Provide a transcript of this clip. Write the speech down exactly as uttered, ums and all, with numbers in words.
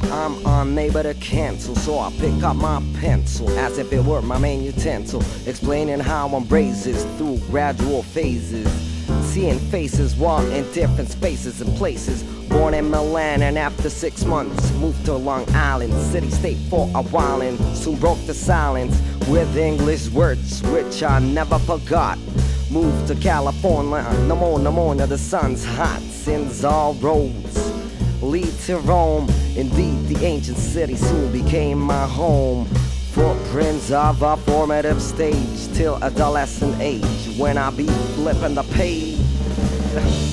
I'm unable to cancel, so I pick up my pencil as if it were my main utensil, explaining how I'm raises through gradual phases, seeing faces while in different spaces and places. Born in Milan and after six months moved to Long Island, city state for a while, and soon broke the silence with English words which I never forgot. Moved to California, no more, no more, now the sun's hot. Since all roads lead to Rome, indeed the ancient city soon became my home. Footprints of a formative stage till adolescent age, when I be flipping the page.